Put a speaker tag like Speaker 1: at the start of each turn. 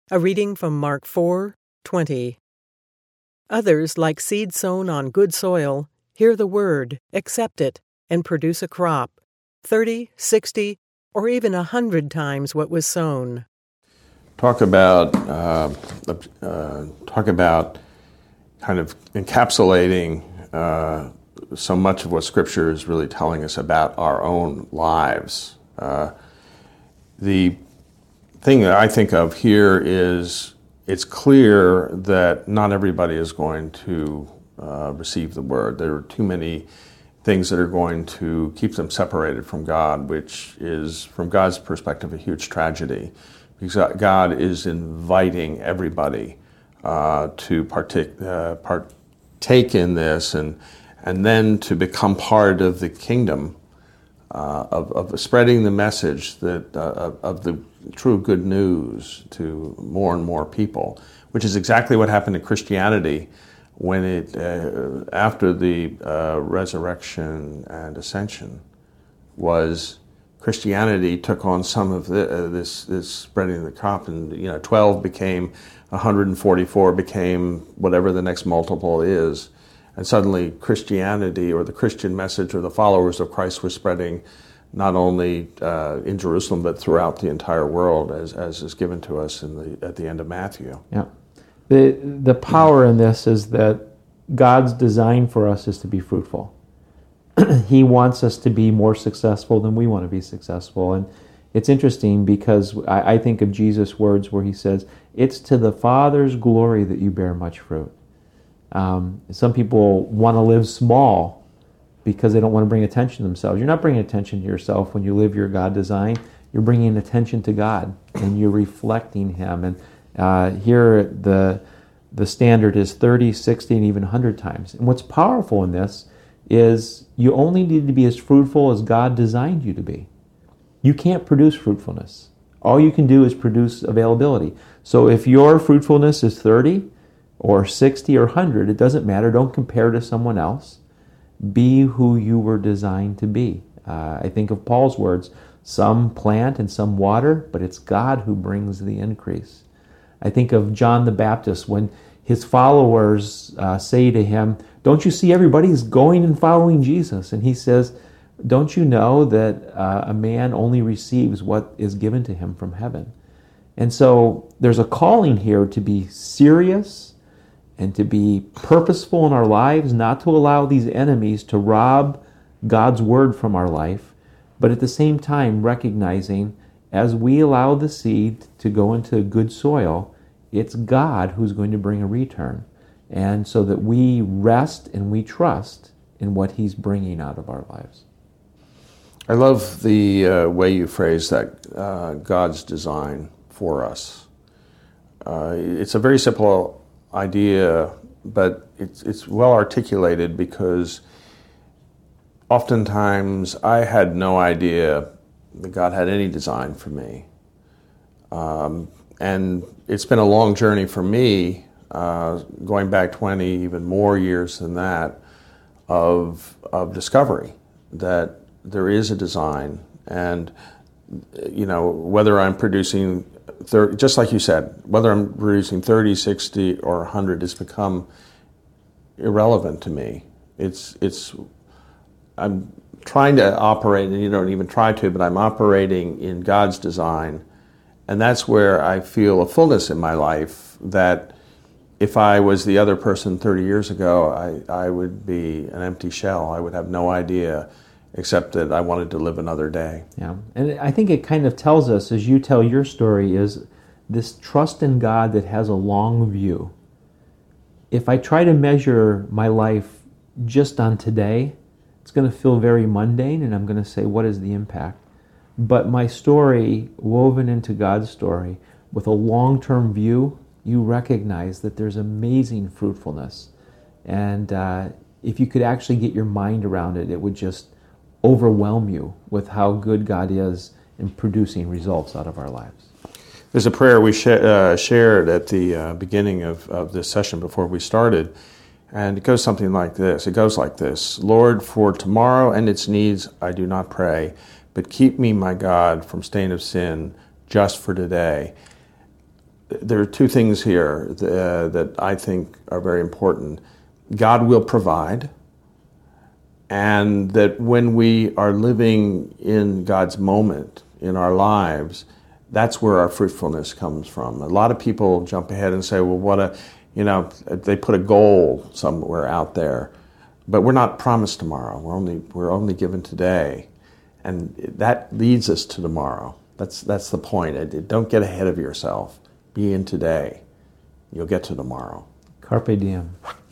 Speaker 1: A reading from Mark 4:20. Others, like seed sown on good soil, hear the word, accept it, and produce a crop, 30, 60, or even 100 times what was sown.
Speaker 2: Talk about kind of encapsulating so much of what Scripture is really telling us about our own lives. The thing that I think of here is it's clear that not everybody is going to receive the word. There are too many things that are going to keep them separated from God, which is, from God's perspective, a huge tragedy, because God is inviting everybody to partake in this and then to become part of the kingdom of spreading the message that of the true good news to more and more people, which is exactly what happened in Christianity when it after the resurrection and ascension. Was Christianity took on some of this spreading the crop, and 12 became 144, became whatever the next multiple is. And suddenly Christianity, or the Christian message, or the followers of Christ, were spreading not only in Jerusalem but throughout the entire world, as is given to us at the end of Matthew.
Speaker 3: Yeah, the power in this is that God's design for us is to be fruitful. He wants us to be more successful than we want to be successful. And it's interesting because I think of Jesus' words where he says, "It's to the Father's glory that you bear much fruit." Some people want to live small because they don't want to bring attention to themselves. You're not bringing attention to yourself when you live your God design. You're bringing attention to God, and you're reflecting Him. And here the standard is 30, 60, and even 100 times. And what's powerful in this is you only need to be as fruitful as God designed you to be. You can't produce fruitfulness. All you can do is produce availability. So if your fruitfulness is 30 or 60 or 100, it doesn't matter. Don't compare to someone else. Be who you were designed to be. I think of Paul's words, some plant and some water, but it's God who brings the increase. I think of John the Baptist when his followers say to him, "Don't you see everybody's going and following Jesus?" And he says, "Don't you know that a man only receives what is given to him from heaven?" And so there's a calling here to be serious and to be purposeful in our lives, not to allow these enemies to rob God's word from our life, but at the same time recognizing as we allow the seed to go into good soil, it's God who's going to bring a return. And so that we rest and we trust in what He's bringing out of our lives.
Speaker 2: I love the way you phrase that, God's design for us. It's a very simple idea, but it's well articulated, because oftentimes I had no idea that God had any design for me. And it's been a long journey for me, going back 20, even more years than that, of discovery that there is a design. And, whether I'm producing 30, just like you said, whether I'm producing 30, 60, or 100 has become irrelevant to me. I'm trying to operate, and you don't even try to, but I'm operating in God's design. And that's where I feel a fullness in my life that if I was the other person 30 years ago, I would be an empty shell. I would have no idea except that I wanted to live another day.
Speaker 3: Yeah, and I think it kind of tells us, as you tell your story, is this trust in God that has a long view. If I try to measure my life just on today, it's going to feel very mundane, and I'm going to say, what is the impact? But my story, woven into God's story, with a long-term view, you recognize that there's amazing fruitfulness. And if you could actually get your mind around it, it would just overwhelm you with how good God is in producing results out of our lives.
Speaker 2: There's a prayer we shared at the beginning of this session before we started, and it goes something like this. It goes like this: "Lord, for tomorrow and its needs I do not pray, but keep me, my God, from stain of sin just for today." there are two things here that I think are very important. God will provide, and that when we are living in God's moment in our lives, that's where our fruitfulness comes from. A lot of people jump ahead and say, well, they put a goal somewhere out there, but we're not promised tomorrow. We're only given today, and that leads us to tomorrow. That's the point. Don't get ahead of yourself. Be in today. You'll get to tomorrow.
Speaker 3: Carpe diem.